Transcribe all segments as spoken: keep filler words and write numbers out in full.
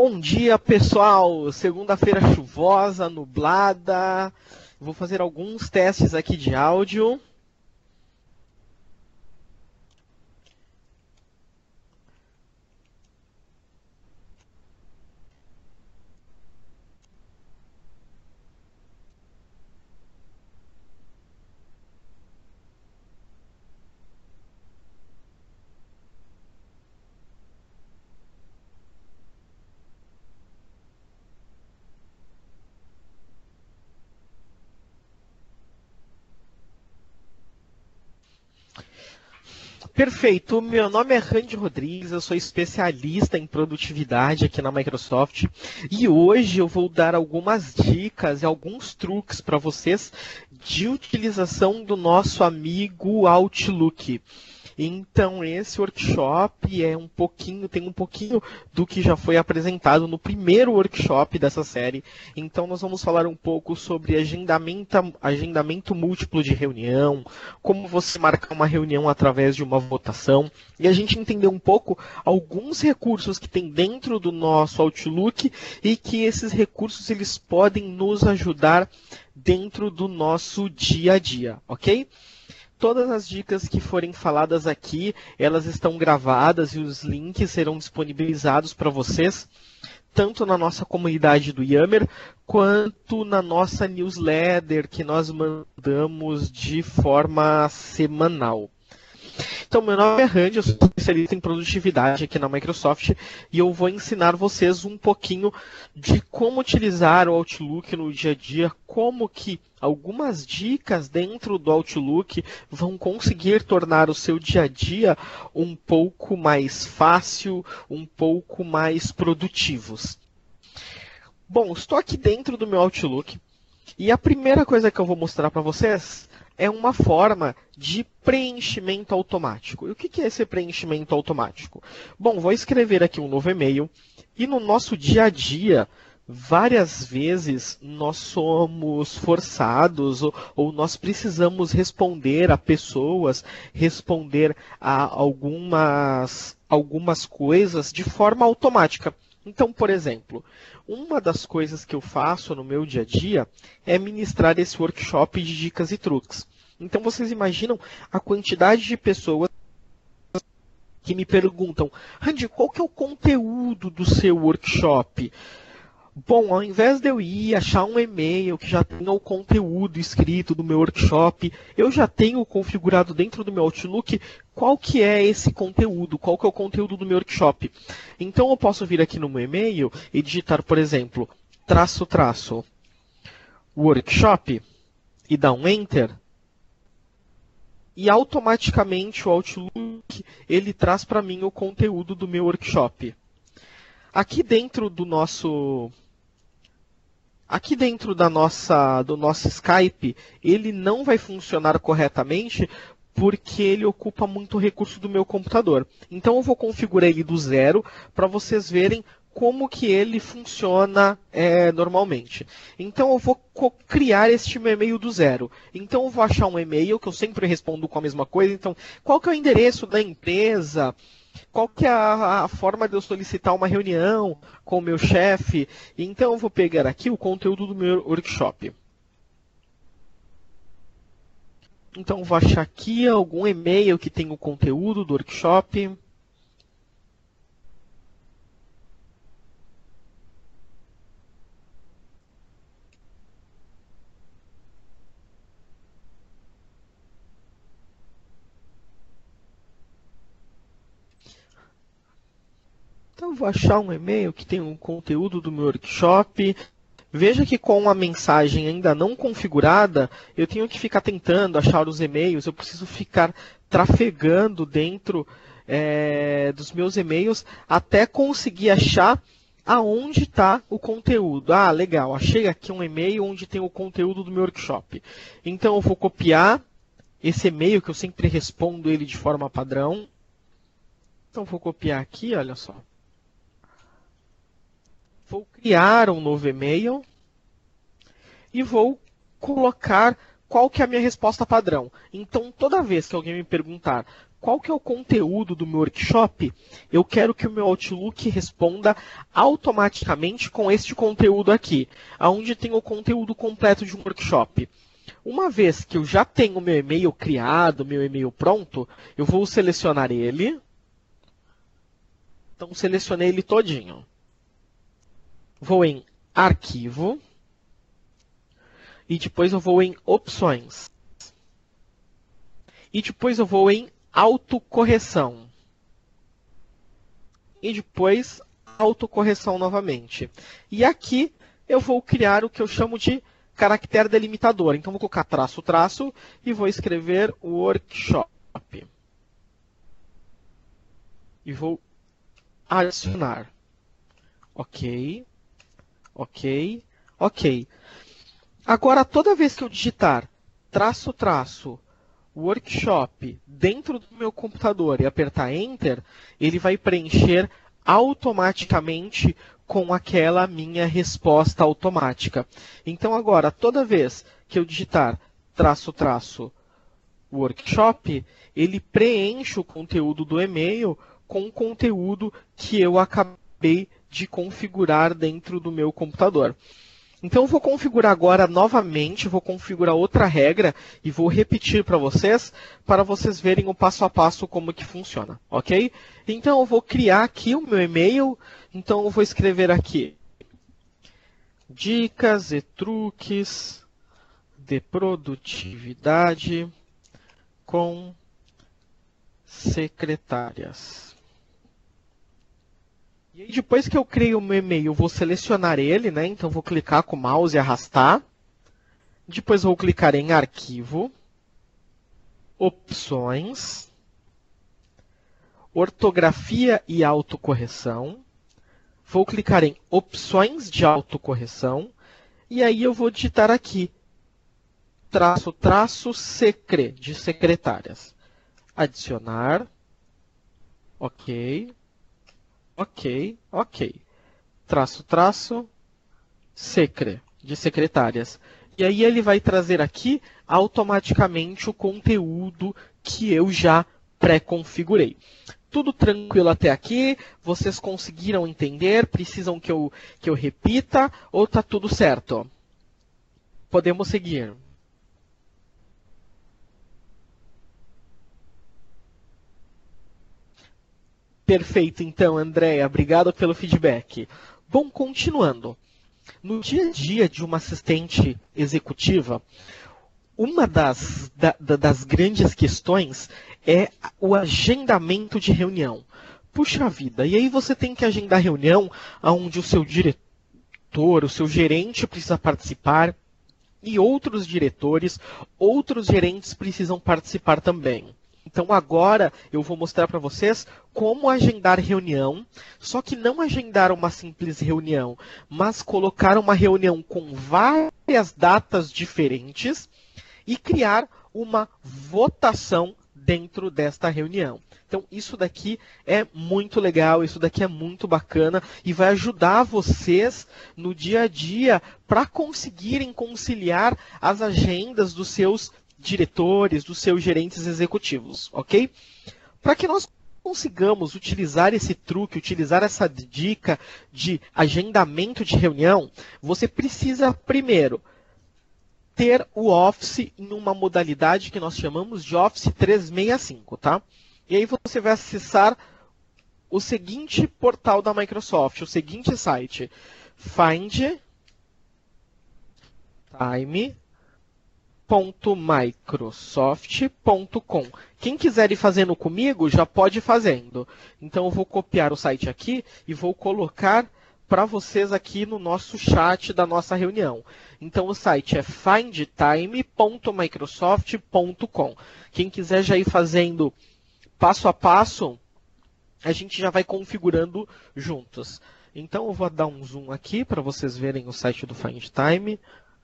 Bom dia, pessoal! Segunda-feira chuvosa, nublada. Vou fazer alguns testes aqui de áudio. Perfeito, meu nome é Randy Rodrigues, eu sou especialista em produtividade aqui na Microsoft e hoje eu vou dar algumas dicas e alguns truques para vocês de utilização do nosso amigo Outlook. Então esse workshop é um pouquinho, tem um pouquinho do que já foi apresentado no primeiro workshop dessa série. Então nós vamos falar um pouco sobre agendamento, agendamento múltiplo de reunião, como você marcar uma reunião através de uma votação, e a gente entender um pouco alguns recursos que tem dentro do nosso Outlook e que esses recursos eles podem nos ajudar dentro do nosso dia a dia, ok? Todas as dicas que forem faladas aqui, elas estão gravadas e os links serão disponibilizados para vocês, tanto na nossa comunidade do Yammer, quanto na nossa newsletter que nós mandamos de forma semanal. Então, meu nome é Randy, eu sou especialista em produtividade aqui na Microsoft e eu vou ensinar vocês um pouquinho de como utilizar o Outlook no dia a dia, como que algumas dicas dentro do Outlook vão conseguir tornar o seu dia a dia um pouco mais fácil, um pouco mais produtivos. Bom, estou aqui dentro do meu Outlook e a primeira coisa que eu vou mostrar para vocês é uma forma de preenchimento automático. E o que é esse preenchimento automático? Bom, vou escrever aqui um novo e-mail e no nosso dia a dia, várias vezes nós somos forçados ou, ou nós precisamos responder a pessoas, responder a algumas, algumas coisas de forma automática. Então, por exemplo, uma das coisas que eu faço no meu dia a dia é ministrar esse workshop de dicas e truques. Então, vocês imaginam a quantidade de pessoas que me perguntam: Randy, qual que é o conteúdo do seu workshop? Bom, ao invés de eu ir achar um e-mail que já tenha o conteúdo escrito do meu workshop, eu já tenho configurado dentro do meu Outlook qual que é esse conteúdo, qual que é o conteúdo do meu workshop. Então eu posso vir aqui no meu e-mail e digitar, por exemplo, traço, traço, workshop, e dar um Enter. E automaticamente o Outlook ele traz para mim o conteúdo do meu workshop. Aqui dentro do nosso Aqui dentro da nossa, do nosso Skype, ele não vai funcionar corretamente porque ele ocupa muito recurso do meu computador. Então eu vou configurar ele do zero para vocês verem como que ele funciona é, normalmente. Então eu vou criar este meu e-mail do zero. Então eu vou achar um e-mail que eu sempre respondo com a mesma coisa. Então, qual que é o endereço da empresa? Qual que é a, a forma de eu solicitar uma reunião com o meu chefe? Então eu vou pegar aqui o conteúdo do meu workshop. Então eu vou achar aqui algum e-mail que tenha o conteúdo do workshop. Então eu vou achar um e-mail que tem o conteúdo do meu workshop. Veja que com a mensagem ainda não configurada, eu tenho que ficar tentando achar os e-mails, eu preciso ficar trafegando dentro é, dos meus e-mails até conseguir achar aonde está o conteúdo. Ah, legal, achei aqui um e-mail onde tem o conteúdo do meu workshop. Então eu vou copiar esse e-mail, que eu sempre respondo ele de forma padrão. Então eu vou copiar aqui, olha só. Vou criar um novo e-mail e vou colocar qual que é a minha resposta padrão. Então, toda vez que alguém me perguntar qual que é o conteúdo do meu workshop, eu quero que o meu Outlook responda automaticamente com este conteúdo aqui, onde tem o conteúdo completo de um workshop. Uma vez que eu já tenho o meu e-mail criado, meu e-mail pronto, eu vou selecionar ele. Então, selecionei ele todinho. Vou em Arquivo. E depois eu vou em Opções. E depois eu vou em Autocorreção. E depois Autocorreção novamente. E aqui eu vou criar o que eu chamo de caractere delimitador. Então, vou colocar traço, traço e vou escrever workshop. E vou adicionar. Ok, ok, ok. Agora, toda vez que eu digitar traço, traço, workshop dentro do meu computador e apertar Enter, ele vai preencher automaticamente com aquela minha resposta automática. Então, agora, toda vez que eu digitar traço, traço, workshop, ele preenche o conteúdo do e-mail com o conteúdo que eu acabei de configurar dentro do meu computador. Então, eu vou configurar agora novamente, vou configurar outra regra e vou repetir para vocês, para vocês verem o passo a passo como que funciona, ok? Então, eu vou criar aqui o meu e-mail, então eu vou escrever aqui dicas e truques de produtividade com secretárias. E aí, depois que eu criei o meu e-mail, eu vou selecionar ele, né? Então, vou clicar com o mouse e arrastar. Depois, vou clicar em Arquivo, Opções, Ortografia e Autocorreção. Vou clicar em Opções de Autocorreção. E aí, eu vou digitar aqui, traço, traço, secre, de secretárias. Adicionar. Ok. Ok, ok. Traço, traço, secre, de secretárias. E aí ele vai trazer aqui automaticamente o conteúdo que eu já pré-configurei. Tudo tranquilo até aqui? Vocês conseguiram entender? Precisam que eu, que eu repita? Ou está tudo certo? Podemos seguir. Perfeito, então, Andréia. Obrigado pelo feedback. Bom, continuando. No dia a dia de uma assistente executiva, uma das, da, das grandes questões é o agendamento de reunião. Puxa vida, e aí você tem que agendar reunião onde o seu diretor, o seu gerente precisa participar e outros diretores, outros gerentes precisam participar também. Então agora eu vou mostrar para vocês como agendar reunião, só que não agendar uma simples reunião, mas colocar uma reunião com várias datas diferentes e criar uma votação dentro desta reunião. Então isso daqui é muito legal, isso daqui é muito bacana e vai ajudar vocês no dia a dia para conseguirem conciliar as agendas dos seus diretores, dos seus gerentes executivos, ok? Para que nós consigamos utilizar esse truque, utilizar essa dica de agendamento de reunião, você precisa primeiro ter o Office em uma modalidade que nós chamamos de Office trezentos e sessenta e cinco, tá? E aí você vai acessar o seguinte portal da Microsoft, o seguinte site, find time ponto microsoft ponto com. Quem quiser ir fazendo comigo, já pode ir fazendo. Então eu vou copiar o site aqui e vou colocar para vocês aqui no nosso chat da nossa reunião. Então o site é find time ponto microsoft ponto com. Quem quiser já ir fazendo passo a passo, a gente já vai configurando juntos. Então eu vou dar um zoom aqui para vocês verem o site do Find Time.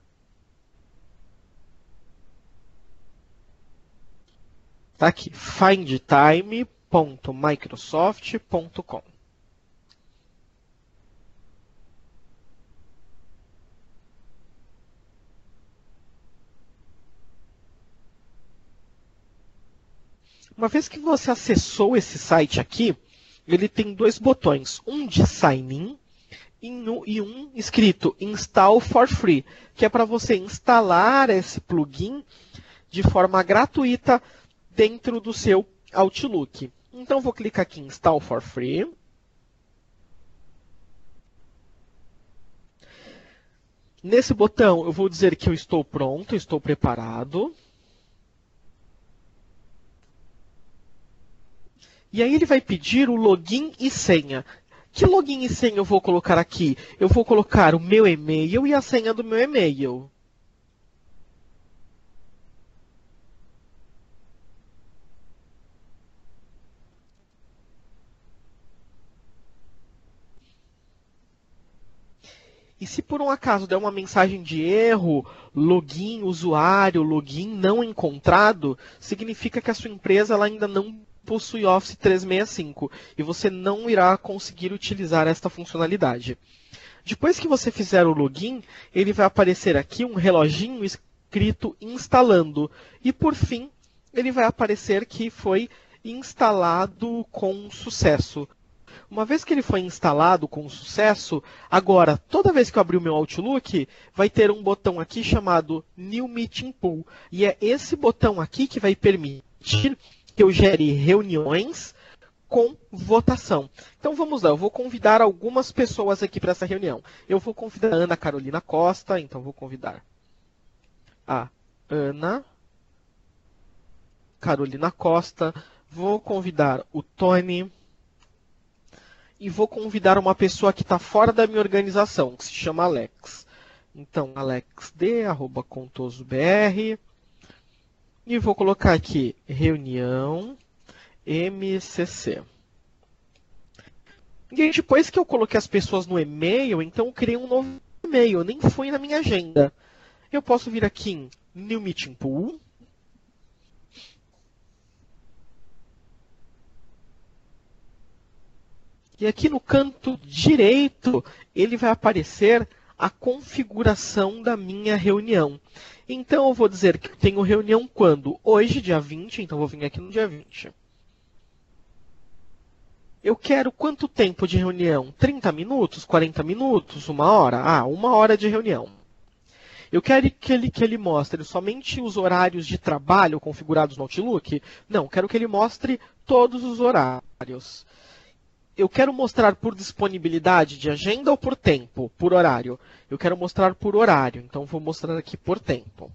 Está aqui, find time ponto microsoft ponto com. Uma vez que você acessou esse site aqui, ele tem dois botões, um de Sign In e um escrito Install for Free, que é para você instalar esse plugin de forma gratuita dentro do seu Outlook. Então, vou clicar aqui em Install for Free. Nesse botão, eu vou dizer que eu estou pronto, estou preparado. E aí ele vai pedir o login e senha. Que login e senha eu vou colocar aqui? Eu vou colocar o meu e-mail e a senha do meu e-mail. E se por um acaso der uma mensagem de erro, login usuário, login não encontrado, significa que a sua empresa ela ainda não possui Office trezentos e sessenta e cinco e você não irá conseguir utilizar esta funcionalidade. Depois que você fizer o login, ele vai aparecer aqui um reloginho escrito instalando. E por fim, ele vai aparecer que foi instalado com sucesso. Uma vez que ele foi instalado com sucesso, agora, toda vez que eu abrir o meu Outlook, vai ter um botão aqui chamado New Meeting Pool. E é esse botão aqui que vai permitir que eu gere reuniões com votação. Então vamos lá, eu vou convidar algumas pessoas aqui para essa reunião. Eu vou convidar a Ana Carolina Costa, então vou convidar a Ana Carolina Costa, vou convidar o Tony e vou convidar uma pessoa que está fora da minha organização, que se chama Alex. Então, alexd, arroba contosobr, e vou colocar aqui reunião M C C. E aí, depois que eu coloquei as pessoas no e-mail, então eu criei um novo e-mail, nem foi na minha agenda. Eu posso vir aqui em New Meeting Pool. E aqui no canto direito, ele vai aparecer a configuração da minha reunião. Então, eu vou dizer que eu tenho reunião quando? Hoje, dia vinte, então vou vir aqui no dia vinte. Eu quero quanto tempo de reunião? trinta minutos? quarenta minutos? Uma hora? Ah, uma hora de reunião. Eu quero que ele, que ele mostre somente os horários de trabalho configurados no Outlook? Não, quero que ele mostre todos os horários. Eu quero mostrar por disponibilidade de agenda ou por tempo? Por horário. Eu quero mostrar por horário, então vou mostrar aqui por tempo.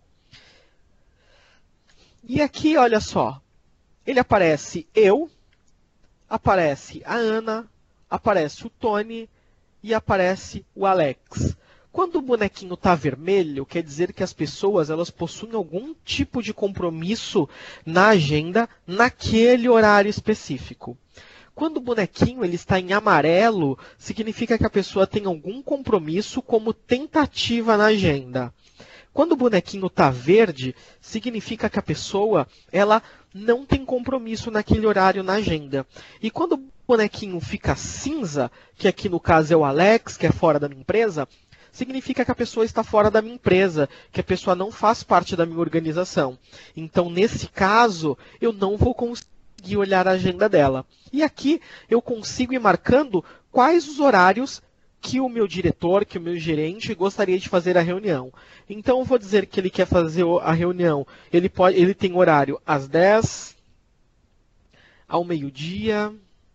E aqui, olha só, ele aparece eu, aparece a Ana, aparece o Tony e aparece o Alex. Quando o bonequinho está vermelho, quer dizer que as pessoas elas possuem algum tipo de compromisso na agenda naquele horário específico. Quando o bonequinho ele está em amarelo, significa que a pessoa tem algum compromisso como tentativa na agenda. Quando o bonequinho está verde, significa que a pessoa ela não tem compromisso naquele horário na agenda. E quando o bonequinho fica cinza, que aqui no caso é o Alex, que é fora da minha empresa, significa que a pessoa está fora da minha empresa, que a pessoa não faz parte da minha organização. Então, nesse caso, eu não vou conseguir olhar a agenda dela. E aqui eu consigo ir marcando quais os horários que o meu diretor, que o meu gerente gostaria de fazer a reunião. Então eu vou dizer que ele quer fazer a reunião, ele, pode, ele tem horário às dez, ao meio-dia,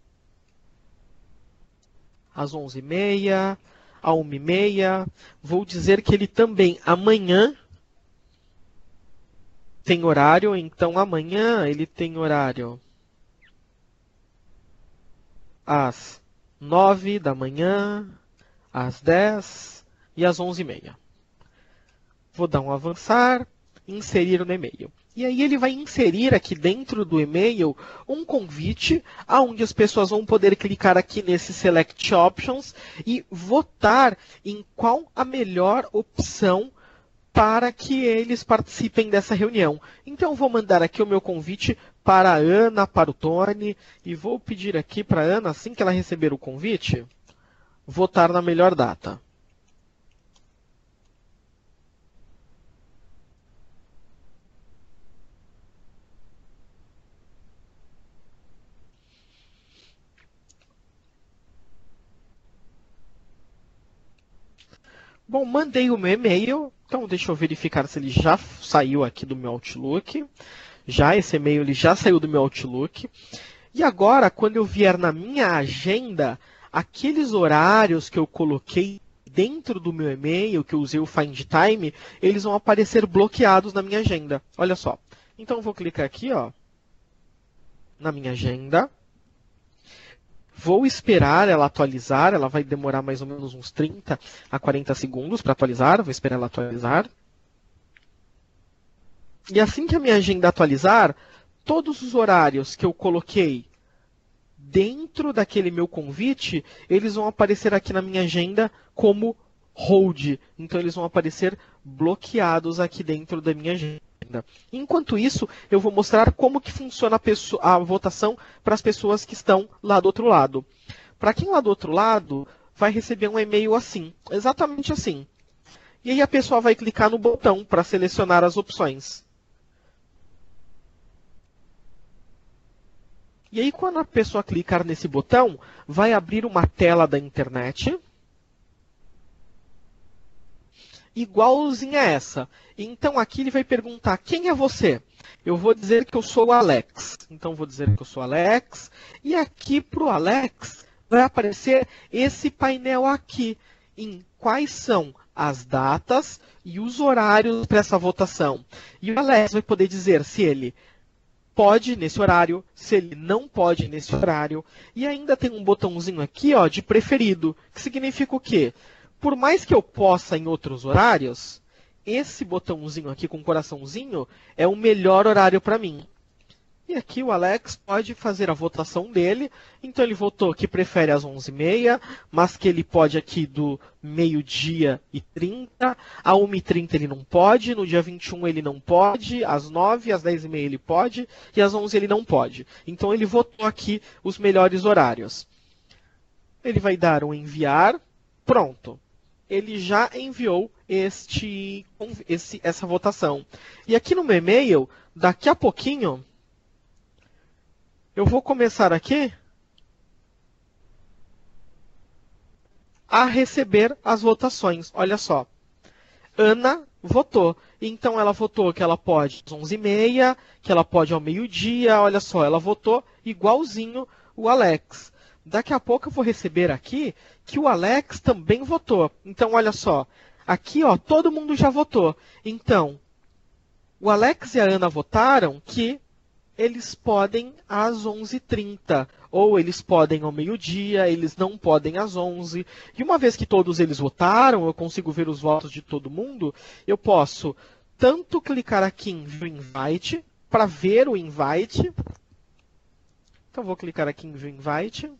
às onze e meia, à uma e meia. Vou dizer que ele também amanhã tem horário, então amanhã ele tem horário às nove da manhã, às dez e às onze e meia. Vou dar um avançar, inserir no e-mail. E aí ele vai inserir aqui dentro do e-mail um convite, onde as pessoas vão poder clicar aqui nesse Select Options e votar em qual a melhor opção para que eles participem dessa reunião. Então, vou mandar aqui o meu convite para a Ana, para o Tony, e vou pedir aqui para a Ana, assim que ela receber o convite, votar na melhor data. Bom, mandei o meu e-mail, então deixa eu verificar se ele já saiu aqui do meu Outlook. Já, esse e-mail ele já saiu do meu Outlook. E agora, quando eu vier na minha agenda, aqueles horários que eu coloquei dentro do meu e-mail, que eu usei o Find Time, eles vão aparecer bloqueados na minha agenda. Olha só. Então eu vou clicar aqui, ó, na minha agenda. Vou esperar ela atualizar, ela vai demorar mais ou menos uns trinta a quarenta segundos para atualizar, vou esperar ela atualizar. E assim que a minha agenda atualizar, todos os horários que eu coloquei dentro daquele meu convite, eles vão aparecer aqui na minha agenda como hold. Então eles vão aparecer bloqueados aqui dentro da minha agenda. Enquanto isso, eu vou mostrar como que funciona a, pessoa, a votação para as pessoas que estão lá do outro lado. Para quem lá do outro lado, vai receber um e-mail assim, exatamente assim. E aí a pessoa vai clicar no botão para selecionar as opções. E aí quando a pessoa clicar nesse botão, vai abrir uma tela da internet igualzinha a essa. Então aqui ele vai perguntar, quem é você? Eu vou dizer que eu sou o Alex. Então vou dizer que eu sou o Alex. E aqui para o Alex vai aparecer esse painel aqui, em quais são as datas e os horários para essa votação. E o Alex vai poder dizer se ele pode nesse horário, se ele não pode nesse horário. E ainda tem um botãozinho aqui, ó, de preferido, que significa o quê? Por mais que eu possa em outros horários, esse botãozinho aqui com coraçãozinho é o melhor horário para mim. E aqui o Alex pode fazer a votação dele. Então ele votou que prefere às onze e meia, mas que ele pode aqui do meio-dia e trinta, a uma e trinta ele não pode, no dia vinte e um ele não pode, às nove, às dez e meia ele pode, e às onze ele não pode. Então ele votou aqui os melhores horários. Ele vai dar um enviar, pronto. Ele já enviou este, esse, essa votação. E aqui no meu e-mail, daqui a pouquinho, eu vou começar aqui a receber as votações. Olha só. Ana votou. Então ela votou que ela pode às onze e meia, que ela pode ao meio-dia. Olha só, ela votou igualzinho o Alex. Daqui a pouco eu vou receber aqui que o Alex também votou. Então, olha só. Aqui, ó, todo mundo já votou. Então, o Alex e a Ana votaram que eles podem às onze e trinta. Ou eles podem ao meio-dia, eles não podem às onze. E uma vez que todos eles votaram, eu consigo ver os votos de todo mundo, eu posso tanto clicar aqui em View Invite, para ver o invite. Então, vou clicar aqui em View Invite.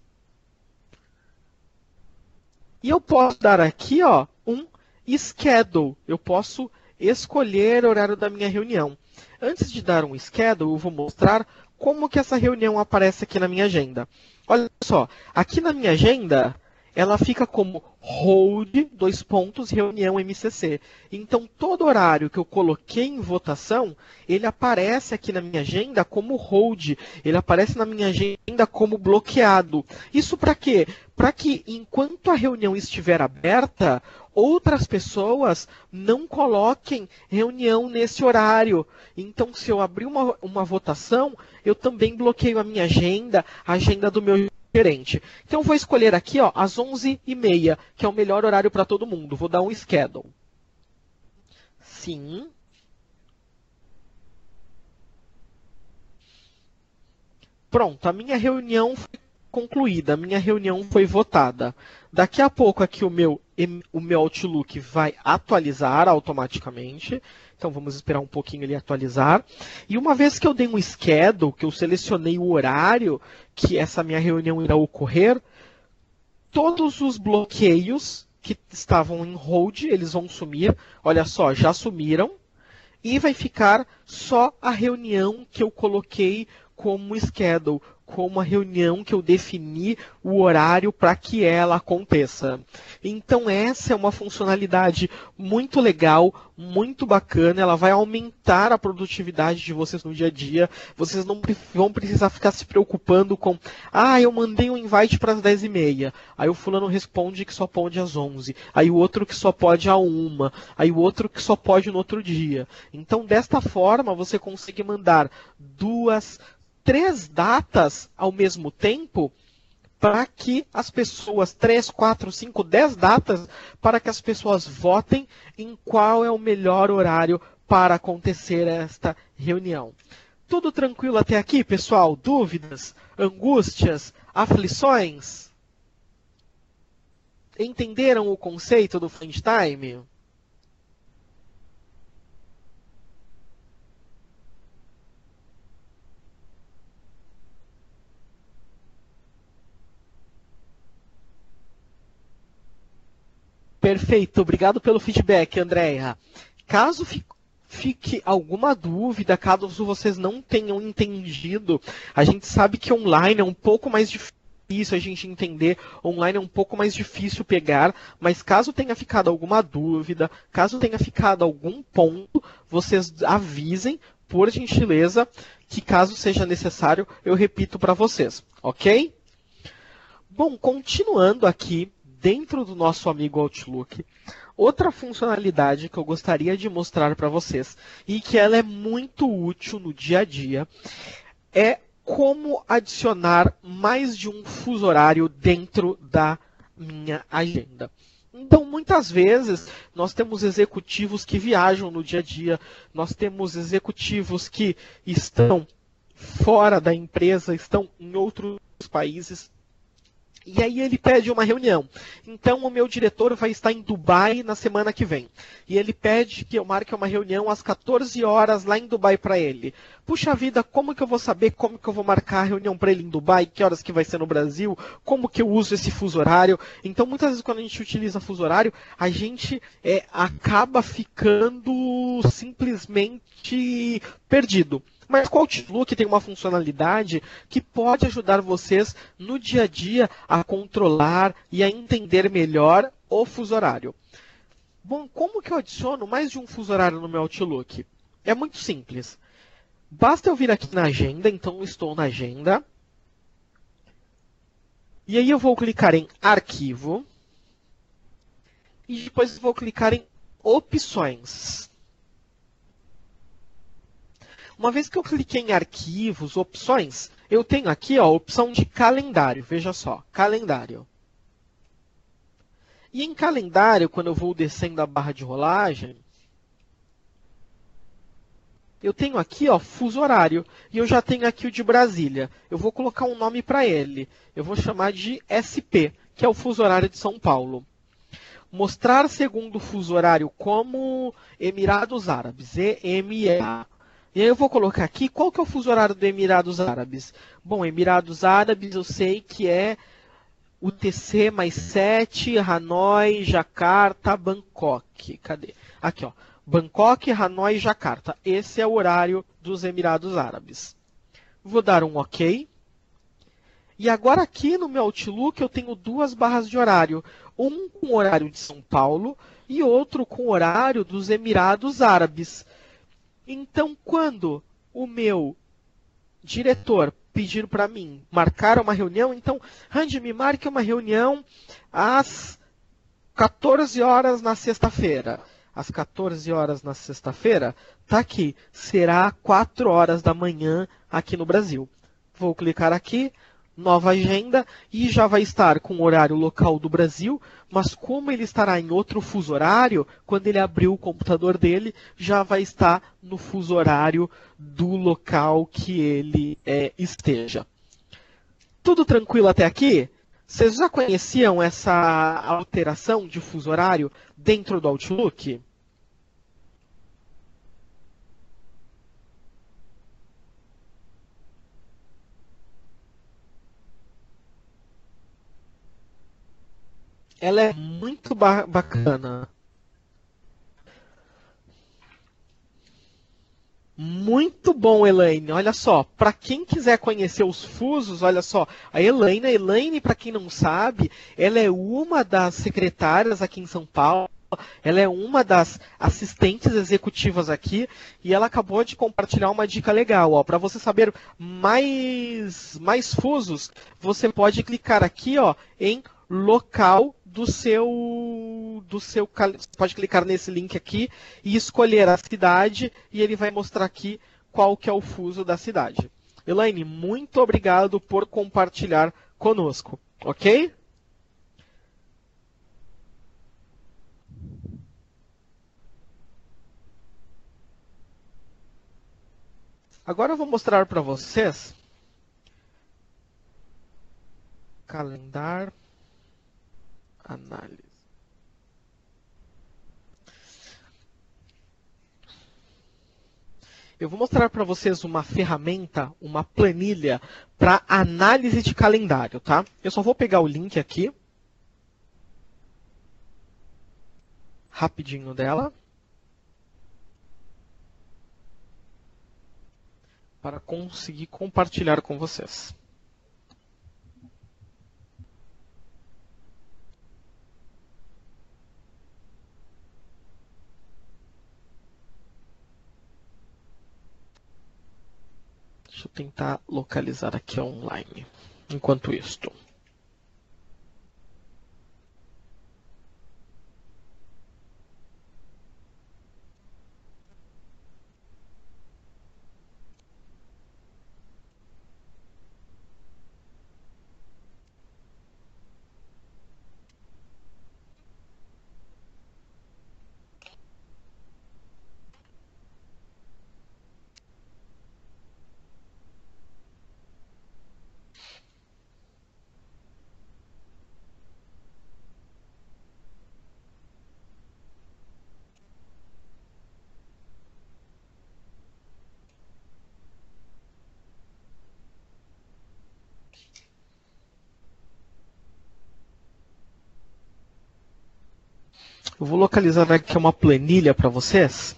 E eu posso dar aqui, ó, um schedule. Eu posso escolher o horário da minha reunião. Antes de dar um schedule, eu vou mostrar como que essa reunião aparece aqui na minha agenda. Olha só, aqui na minha agenda, ela fica como hold, dois pontos, reunião M C C. Então, todo horário que eu coloquei em votação, ele aparece aqui na minha agenda como hold. Ele aparece na minha agenda como bloqueado. Isso para quê? Para que, enquanto a reunião estiver aberta, outras pessoas não coloquem reunião nesse horário. Então, se eu abrir uma, uma votação, eu também bloqueio a minha agenda, a agenda do meu gerente. Então, eu vou escolher aqui, ó, às onze e meia, que é o melhor horário para todo mundo. Vou dar um schedule. Sim. Pronto, a minha reunião foi concluída, a minha reunião foi votada. Daqui a pouco aqui o meu, o meu Outlook vai atualizar automaticamente. Então vamos esperar um pouquinho ele atualizar. E uma vez que eu dei um schedule, que eu selecionei o horário que essa minha reunião irá ocorrer, todos os bloqueios que estavam em hold, eles vão sumir. Olha só, já sumiram. E vai ficar só a reunião que eu coloquei como schedule, como a reunião que eu defini o horário para que ela aconteça. Então essa é uma funcionalidade muito legal, muito bacana, ela vai aumentar a produtividade de vocês no dia a dia. Vocês não vão precisar ficar se preocupando com, ah, eu mandei um invite para as dez e meia, aí o fulano responde que só pode às onze, aí o outro que só pode à uma, aí o outro que só pode no outro dia. Então desta forma você consegue mandar duas, três datas ao mesmo tempo para que as pessoas, três, quatro, cinco, dez datas, para que as pessoas votem em qual é o melhor horário para acontecer esta reunião. Tudo tranquilo até aqui, pessoal? Dúvidas, angústias, aflições? Entenderam o conceito do Friend Time? Perfeito, obrigado pelo feedback, Andréia. Caso fique alguma dúvida, caso vocês não tenham entendido, a gente sabe que online é um pouco mais difícil a gente entender, online é um pouco mais difícil pegar, mas caso tenha ficado alguma dúvida, caso tenha ficado algum ponto, vocês avisem, por gentileza, que caso seja necessário, eu repito para vocês, ok? Bom, continuando aqui, dentro do nosso amigo Outlook, outra funcionalidade que eu gostaria de mostrar para vocês, e que ela é muito útil no dia a dia, é como adicionar mais de um fuso horário dentro da minha agenda. Então, muitas vezes, nós temos executivos que viajam no dia a dia, nós temos executivos que estão fora da empresa, estão em outros países, e aí ele pede uma reunião. Então o meu diretor vai estar em Dubai na semana que vem. E ele pede que eu marque uma reunião às quatorze horas lá em Dubai para ele. Puxa vida, como que eu vou saber como que eu vou marcar a reunião para ele em Dubai? Que horas que vai ser no Brasil? Como que eu uso esse fuso horário? Então muitas vezes quando a gente utiliza fuso horário, a gente é, acaba ficando simplesmente perdido. Mas o Outlook tem uma funcionalidade que pode ajudar vocês no dia a dia a controlar e a entender melhor o fuso horário. Bom, como que eu adiciono mais de um fuso horário no meu Outlook? É muito simples. Basta eu vir aqui na agenda, então eu estou na agenda. E aí eu vou clicar em arquivo. E depois vou clicar em opções. Uma vez que eu cliquei em arquivos, opções, eu tenho aqui ó, a opção de calendário. Veja só, calendário. E em calendário, quando eu vou descendo a barra de rolagem, eu tenho aqui ó, fuso horário. E eu já tenho aqui o de Brasília. Eu vou colocar um nome para ele. Eu vou chamar de S P, que é o fuso horário de São Paulo. Mostrar segundo fuso horário como Emirados Árabes, E M E A. E aí eu vou colocar aqui, qual que é o fuso horário do Emirados Árabes? Bom, Emirados Árabes eu sei que é U T C mais sete, Hanoi, Jacarta, Bangkok. Cadê? Aqui, ó. Bangkok, Hanoi e Jacarta. Esse é o horário dos Emirados Árabes. Vou dar um OK. E agora aqui no meu Outlook eu tenho duas barras de horário. Um com o horário de São Paulo e outro com o horário dos Emirados Árabes. Então, quando o meu diretor pedir para mim marcar uma reunião, então, Randy, me marque uma reunião às quatorze horas na sexta-feira. Às quatorze horas na sexta-feira, tá aqui, será quatro horas da manhã aqui no Brasil. Vou clicar aqui, nova agenda, e já vai estar com o horário local do Brasil, mas como ele estará em outro fuso horário, quando ele abrir o computador dele, já vai estar no fuso horário do local que ele é, esteja. Tudo tranquilo até aqui? Vocês já conheciam essa alteração de fuso horário dentro do Outlook? Ela é muito ba- bacana. Muito bom, Elaine. Olha só, para quem quiser conhecer os fusos, olha só, a Elaine, a Elaine, para quem não sabe, ela é uma das secretárias aqui em São Paulo. Ela é uma das assistentes executivas aqui e ela acabou de compartilhar uma dica legal. Para você saber mais, mais fusos, você pode clicar aqui, ó, em local do seu, do seu... Você pode clicar nesse link aqui e escolher a cidade e ele vai mostrar aqui qual que é o fuso da cidade. Elaine, muito obrigado por compartilhar conosco, ok? Agora eu vou mostrar para vocês calendário análise. Eu vou mostrar para vocês uma ferramenta, uma planilha para análise de calendário, tá? Eu só vou pegar o link aqui, rapidinho dela, para conseguir compartilhar com vocês. Deixa eu tentar localizar aqui online, enquanto isto. Eu vou localizar aqui uma planilha para vocês.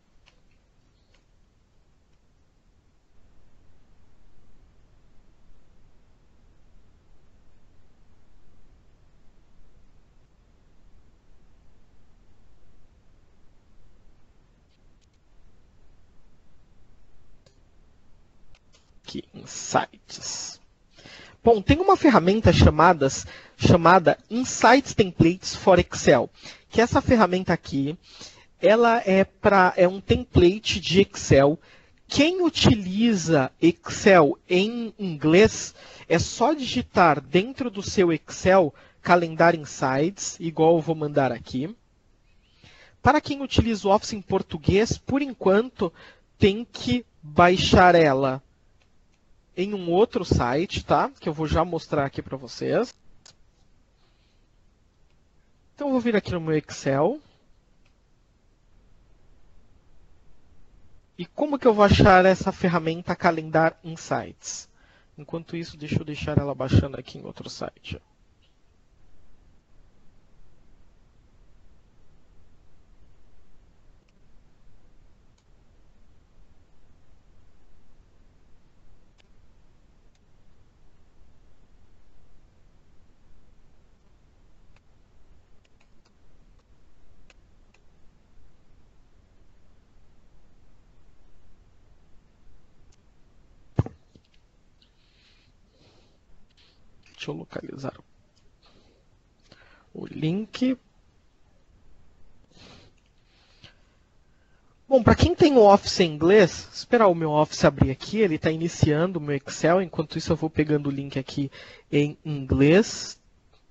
Aqui, Insights. Bom, tem uma ferramenta chamadas, chamada Insights Templates for Excel, que essa ferramenta aqui, ela é, pra, é um template de Excel. Quem utiliza Excel em inglês, é só digitar dentro do seu Excel Calendar Insights, igual eu vou mandar aqui. Para quem utiliza o Office em português, por enquanto, tem que baixar ela em um outro site, tá? Que eu vou já mostrar aqui para vocês. Então, eu vou vir aqui no meu Excel. E como que eu vou achar essa ferramenta Calendar Insights? Enquanto isso, deixa eu deixar ela baixando aqui em outro site. Deixa eu localizar o link. Bom, para quem tem o Office em inglês, esperar o meu Office abrir aqui, ele está iniciando o meu Excel, enquanto isso eu vou pegando o link aqui em inglês.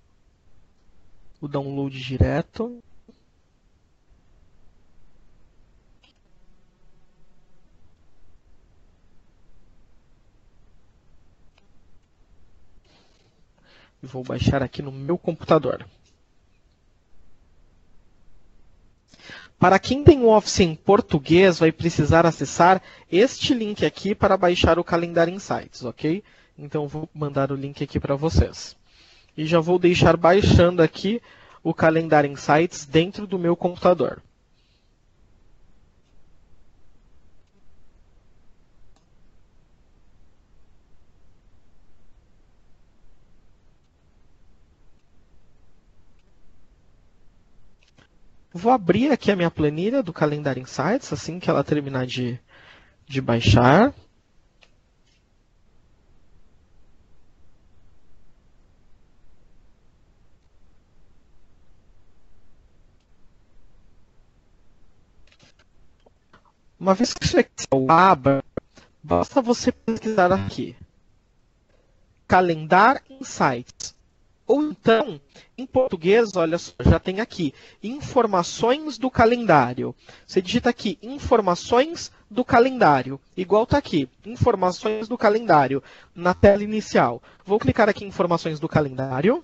O download direto. E vou baixar aqui no meu computador. Para quem tem o Office em português, vai precisar acessar este link aqui para baixar o Calendar Insights, ok? Então, vou mandar o link aqui para vocês. E já vou deixar baixando aqui o Calendar Insights dentro do meu computador. Vou abrir aqui a minha planilha do Calendário Insights, assim que ela terminar de, de baixar. Uma vez que o Excel abra, basta você pesquisar aqui. Calendar Insights. Ou então, em português, olha só, já tem aqui, informações do calendário. Você digita aqui, informações do calendário. Igual está aqui, informações do calendário, na tela inicial. Vou clicar aqui em informações do calendário.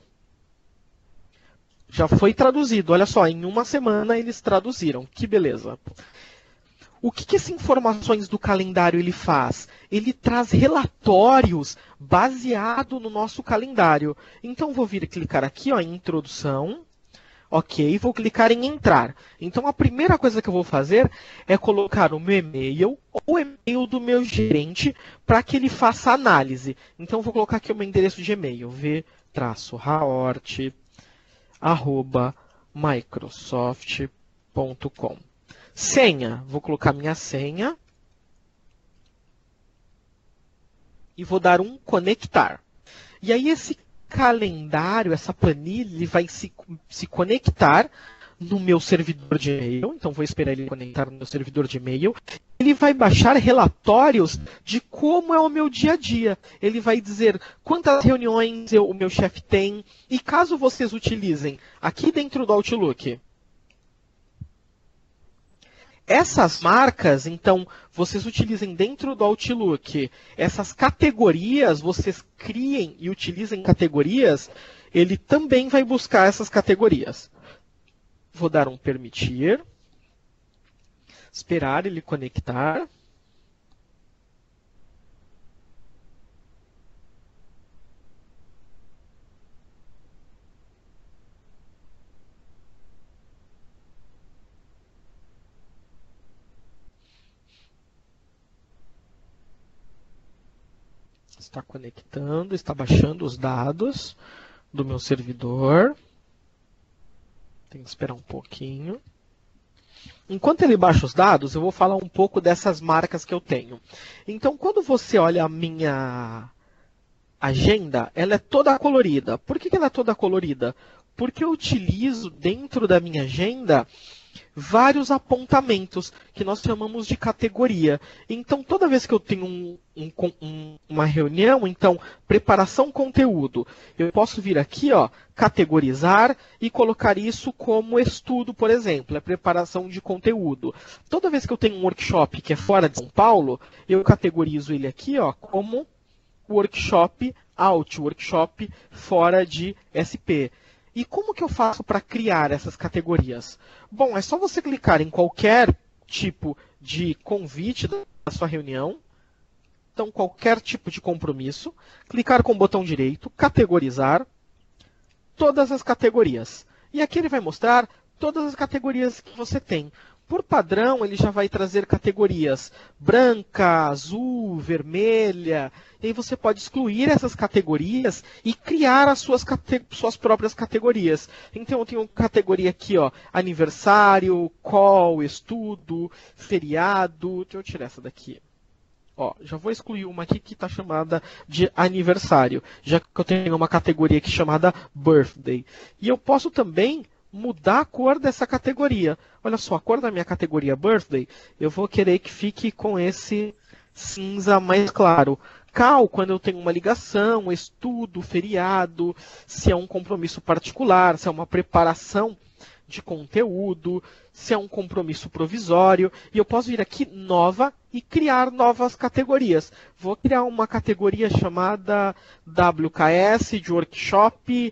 Já foi traduzido, olha só, em uma semana eles traduziram. Que beleza. O que, que essas informações do calendário ele faz? Ele traz relatórios baseado no nosso calendário. Então, vou vir clicar aqui ó, em introdução. Ok, vou clicar em entrar. Então, a primeira coisa que eu vou fazer é colocar o meu e-mail ou o e-mail do meu gerente para que ele faça análise. Então, vou colocar aqui o meu endereço de e-mail, v raort arroba microsoft ponto com. Senha, vou colocar minha senha e vou dar um conectar. E aí esse calendário, essa planilha, ele vai se, se conectar no meu servidor de e-mail. Então vou esperar ele conectar no meu servidor de e-mail. Ele vai baixar relatórios de como é o meu dia a dia. Ele vai dizer quantas reuniões eu, o meu chefe tem. E caso vocês utilizem aqui dentro do Outlook, essas marcas, então, vocês utilizem dentro do Outlook, essas categorias, vocês criem e utilizem categorias, ele também vai buscar essas categorias. Vou dar um permitir, esperar ele conectar. Está conectando, está baixando os dados do meu servidor. Tem que esperar um pouquinho. Enquanto ele baixa os dados, eu vou falar um pouco dessas marcas que eu tenho. Então, quando você olha a minha agenda, ela é toda colorida. Por que ela é toda colorida? Porque eu utilizo dentro da minha agenda vários apontamentos que nós chamamos de categoria. Então, toda vez que eu tenho um, um, um, uma reunião, então, preparação conteúdo, eu posso vir aqui, ó, categorizar e colocar isso como estudo, por exemplo, é preparação de conteúdo. Toda vez que eu tenho um workshop que é fora de São Paulo, eu categorizo ele aqui, ó, como workshop out, workshop fora de S P. E como que eu faço para criar essas categorias? Bom, é só você clicar em qualquer tipo de convite da sua reunião, então qualquer tipo de compromisso, clicar com o botão direito, categorizar, todas as categorias. E aqui ele vai mostrar todas as categorias que você tem. Por padrão, ele já vai trazer categorias branca, azul, vermelha. E aí você pode excluir essas categorias e criar as suas, suas próprias categorias. Então eu tenho categoria aqui, ó, aniversário, call, estudo, feriado. Deixa eu tirar essa daqui. Ó, já vou excluir uma aqui que está chamada de aniversário, já que eu tenho uma categoria aqui chamada birthday. E eu posso também mudar a cor dessa categoria. Olha só, a cor da minha categoria birthday, eu vou querer que fique com esse cinza mais claro. Call, quando eu tenho uma ligação, estudo, feriado, se é um compromisso particular, se é uma preparação de conteúdo, se é um compromisso provisório. E eu posso vir aqui, nova, e criar novas categorias. Vou criar uma categoria chamada W K S de Workshop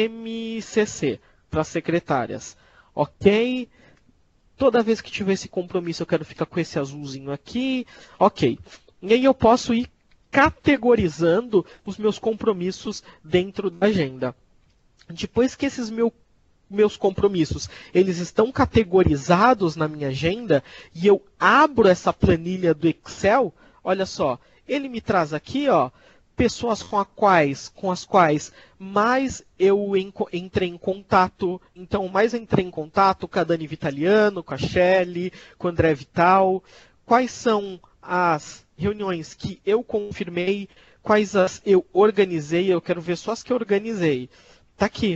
M C C. Para secretárias. Ok? Toda vez que tiver esse compromisso, eu quero ficar com esse azulzinho aqui. Ok. E aí eu posso ir categorizando os meus compromissos dentro da agenda. Depois que esses meu, meus compromissos eles estão categorizados na minha agenda e eu abro essa planilha do Excel, olha só, ele me traz aqui, ó, pessoas com, a quais, com as quais mais eu entrei em contato. Então, mais entrei em contato com a Dani Vitaliano, com a Shelly, com o André Vital. Quais são as reuniões que eu confirmei, quais as eu organizei, eu quero ver só as que eu organizei. Tá aqui.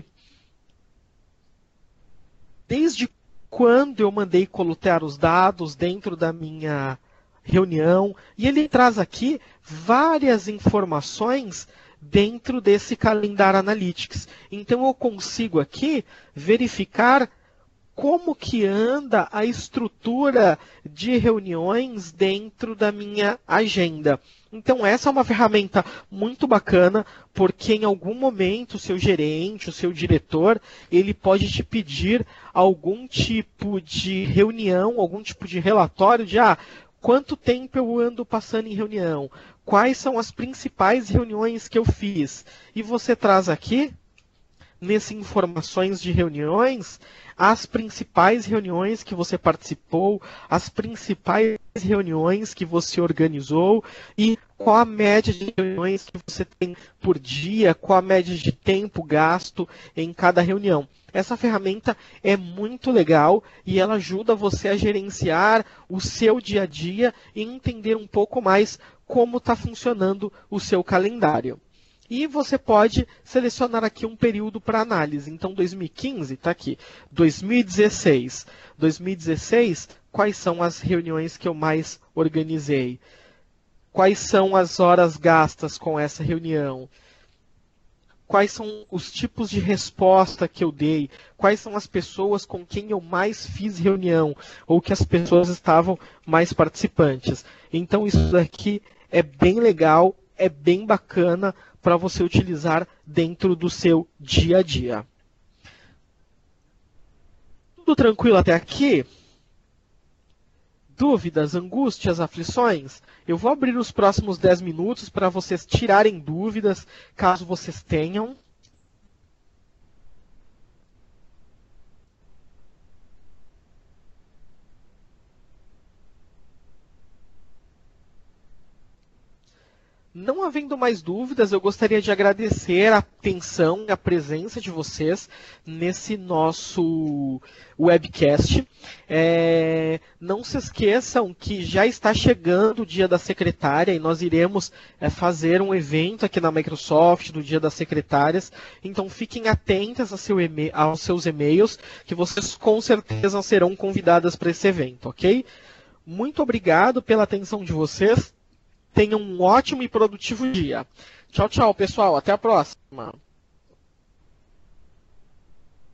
Desde quando eu mandei coletar os dados dentro da minha reunião, e ele traz aqui várias informações dentro desse calendário Analytics. Então eu consigo aqui verificar como que anda a estrutura de reuniões dentro da minha agenda. Então essa é uma ferramenta muito bacana, porque em algum momento o seu gerente, o seu diretor, ele pode te pedir algum tipo de reunião, algum tipo de relatório de ah, quanto tempo eu ando passando em reunião, quais são as principais reuniões que eu fiz. E você traz aqui, nesse informações de reuniões, as principais reuniões que você participou, as principais reuniões que você organizou e qual a média de reuniões que você tem por dia, qual a média de tempo gasto em cada reunião. Essa ferramenta é muito legal e ela ajuda você a gerenciar o seu dia a dia e entender um pouco mais como está funcionando o seu calendário. E você pode selecionar aqui um período para análise. Então, dois mil e quinze, está aqui. dois mil e dezesseis. dois mil e dezesseis, quais são as reuniões que eu mais organizei? Quais são as horas gastas com essa reunião? Quais são os tipos de resposta que eu dei? Quais são as pessoas com quem eu mais fiz reunião? Ou que as pessoas estavam mais participantes? Então, isso daqui é bem legal, é bem bacana para você utilizar dentro do seu dia a dia. Tudo tranquilo até aqui? Dúvidas, angústias, aflições? Eu vou abrir os próximos dez minutos para vocês tirarem dúvidas, caso vocês tenham. Não havendo mais dúvidas, eu gostaria de agradecer a atenção e a presença de vocês nesse nosso webcast. É, não se esqueçam que já está chegando o Dia da Secretária e nós iremos é, fazer um evento aqui na Microsoft do Dia das Secretárias. Então fiquem atentas ao seu e-mail, aos seus e-mails, que vocês com certeza serão convidadas para esse evento, ok? Muito obrigado pela atenção de vocês. Tenham um ótimo e produtivo dia. Tchau, tchau, pessoal. Até a próxima.